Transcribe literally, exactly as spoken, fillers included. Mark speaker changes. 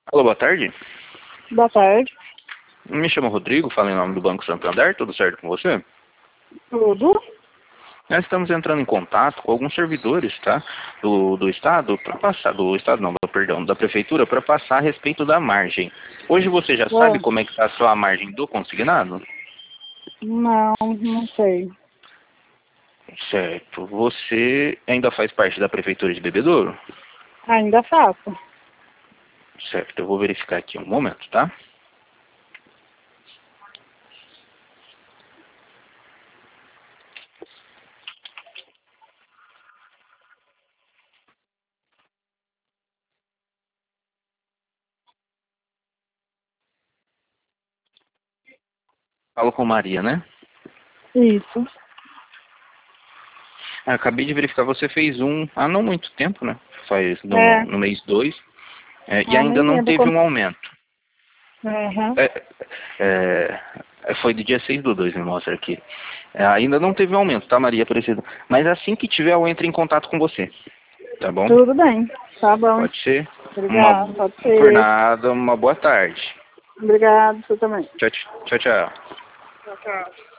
Speaker 1: Alô, boa tarde.
Speaker 2: Boa tarde.
Speaker 1: Me chamo Rodrigo, falo em nome do Banco Santander, tudo certo com você?
Speaker 2: Tudo?
Speaker 1: Nós estamos entrando em contato com alguns servidores, tá? Do, do Estado, para passar, do Estado não, perdão, da Prefeitura, para passar a respeito da margem. Hoje você já sabe
Speaker 2: É.
Speaker 1: como é que está a sua margem do consignado?
Speaker 2: Não, não sei.
Speaker 1: Certo. Você ainda faz parte da Prefeitura de Bebedouro?
Speaker 2: Ainda faço.
Speaker 1: Certo, eu vou verificar aqui um momento, tá? Falo com Maria, né?
Speaker 2: Isso.
Speaker 1: Ah, acabei de verificar, você fez um há não muito tempo, né? Faz no,
Speaker 2: É.
Speaker 1: no mês dois, é, e
Speaker 2: Ah,
Speaker 1: ainda
Speaker 2: nem
Speaker 1: não
Speaker 2: lembro
Speaker 1: teve
Speaker 2: quando.
Speaker 1: um aumento.
Speaker 2: Uhum.
Speaker 1: É, é, é, foi do dia seis do dois, me mostra aqui. É, ainda não teve um aumento, tá, Maria Aparecida? Mas assim que tiver, eu entro em contato com você, tá bom?
Speaker 2: Tudo bem. Tá bom.
Speaker 1: Pode ser? Uma,
Speaker 2: Obrigada. Pode
Speaker 1: por
Speaker 2: ser.
Speaker 1: nada, uma boa tarde.
Speaker 2: Obrigado, você também.
Speaker 1: Tchau, tchau, tchau.
Speaker 2: Tchau, tchau.